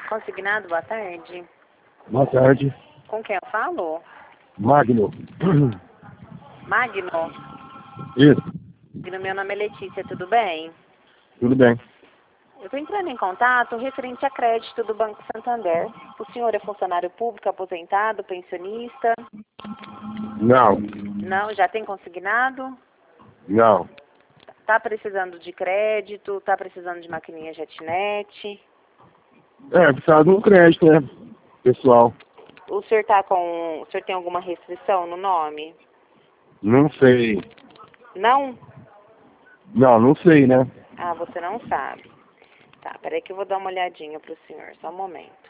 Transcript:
Consignado, boa tarde. Boa tarde. Com quem eu falo? Magno. Magno? Isso, Meu nome é Letícia, tudo bem? tudo bem. Eu estou entrando em contato referente a crédito do Banco Santander. O senhor é funcionário público, aposentado, pensionista? Não, Não, já tem consignado? não. Está precisando de crédito? Está precisando de maquininha Jetnet? Precisava de um crédito, né, pessoal? O senhor o senhor tem alguma restrição no nome? Não sei. Não? Não sei, né? Ah, você não sabe. Tá, peraí que eu vou dar uma olhadinha pro senhor, só um momento.